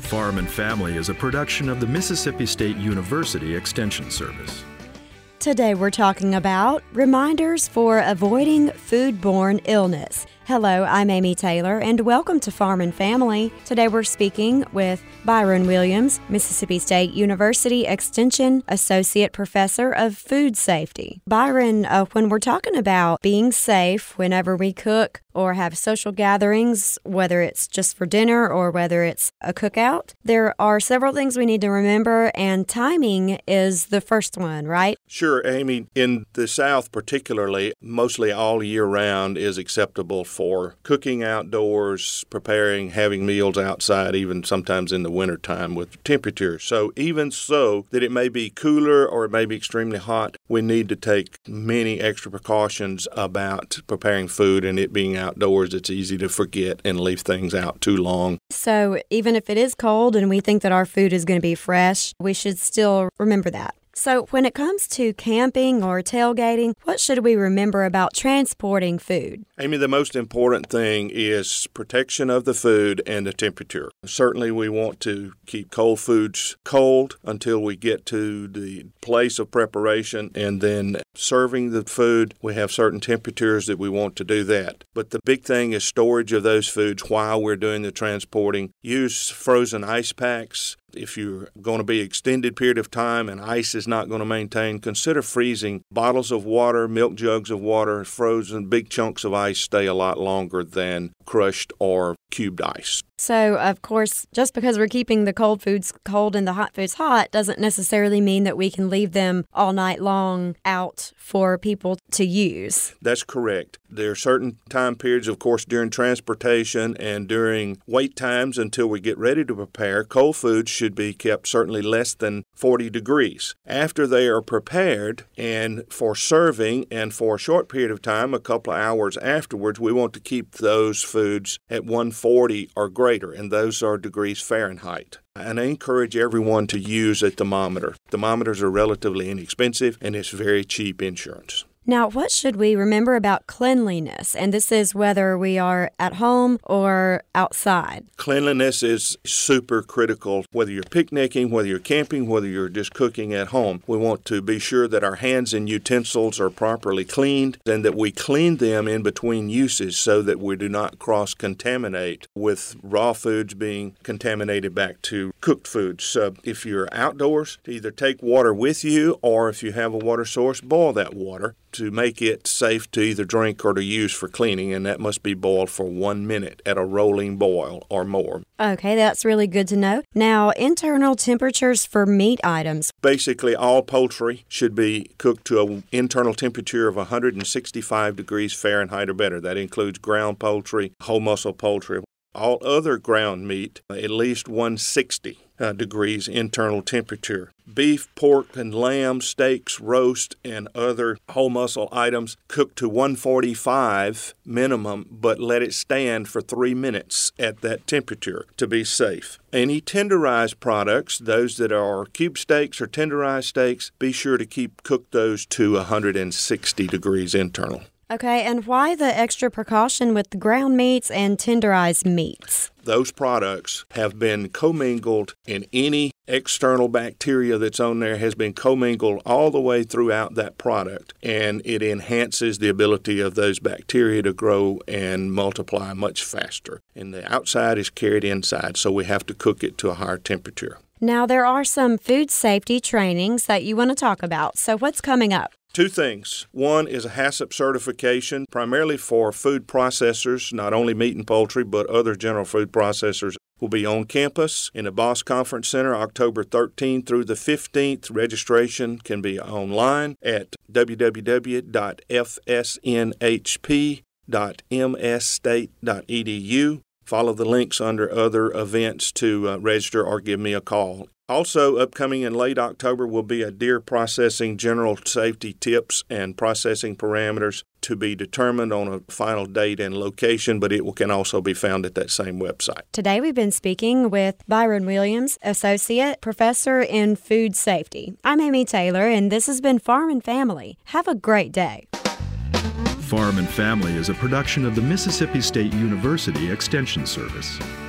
Farm and Family is a production of the Mississippi State University Extension Service. Today we're talking about reminders for avoiding foodborne illness. Hello, I'm Amy Taylor, and welcome to Farm and Family. Today we're speaking with Byron Williams, Mississippi State University Extension Associate Professor of Food Safety. Byron, when we're talking about being safe whenever we cook or have social gatherings, whether it's just for dinner or whether it's a cookout, there are several things we need to remember, and timing is the first one, right? Sure, Amy. In the South particularly, mostly all year round is acceptable for cooking outdoors, preparing, having meals outside, even sometimes in the wintertime with temperatures. So even so that it may be cooler or it may be extremely hot, we need to take many extra precautions about preparing food and it being outdoors. It's easy to forget and leave things out too long. So even if it is cold and we think that our food is going to be fresh, we should still remember that. So when it comes to camping or tailgating, what should we remember about transporting food? Amy, the most important thing is protection of the food and the temperature. Certainly we want to keep cold foods cold until we get to the place of preparation, and then serving the food, we have certain temperatures that we want to do that. But the big thing is storage of those foods while we're doing the transporting. Use frozen ice packs. If you're going to be extended period of time and ice is not going to maintain, consider freezing. Bottles of water, milk jugs of water, frozen big chunks of ice stay a lot longer than crushed or cubed ice. So, of course, just because we're keeping the cold foods cold and the hot foods hot doesn't necessarily mean that we can leave them all night long out for people to use. That's correct. There are certain time periods, of course, during transportation and during wait times until we get ready to prepare. Cold foods should be kept certainly less than 40 degrees. After they are prepared and for serving and for a short period of time, a couple of hours afterwards, we want to keep those foods at 140 or greater, and those are degrees Fahrenheit. And I encourage everyone to use a thermometer. Thermometers are relatively inexpensive, and it's very cheap insurance. Now, what should we remember about cleanliness? And this is whether we are at home or outside. Cleanliness is super critical, whether you're picnicking, whether you're camping, whether you're just cooking at home. We want to be sure that our hands and utensils are properly cleaned and that we clean them in between uses so that we do not cross-contaminate with raw foods being contaminated back to cooked foods. So if you're outdoors, either take water with you, or if you have a water source, boil that water to make it safe to either drink or to use for cleaning, and that must be boiled for 1 minute at a rolling boil or more. Okay, that's really good to know. Now, internal temperatures for meat items. Basically, all poultry should be cooked to an internal temperature of 165 degrees Fahrenheit or better. That includes ground poultry, whole muscle poultry. All other ground meat, at least 160 degrees internal temperature. Beef, pork, and lamb, steaks, roast, and other whole muscle items cooked to 145 minimum, but let it stand for 3 minutes at that temperature to be safe. Any tenderized products, those that are cube steaks or tenderized steaks, be sure to keep cook those to 160 degrees internal. Okay, and why the extra precaution with the ground meats and tenderized meats? Those products have been commingled, and any external bacteria that's on there has been commingled all the way throughout that product, and it enhances the ability of those bacteria to grow and multiply much faster. And the outside is carried inside, so we have to cook it to a higher temperature. Now, there are some food safety trainings that you want to talk about, so what's coming up? Two things. One is a HACCP certification, primarily for food processors, not only meat and poultry, but other general food processors. Will be on campus in the Boss Conference Center October 13th through the 15th. Registration can be online at www.fsnhp.msstate.edu. Follow the links under other events to register or give me a call. Also, upcoming in late October will be a deer processing general safety tips and processing parameters to be determined on a final date and location, but it can also be found at that same website. Today we've been speaking with Byron Williams, Associate Professor in Food Safety. I'm Amy Taylor, and this has been Farm and Family. Have a great day. Farm and Family is a production of the Mississippi State University Extension Service.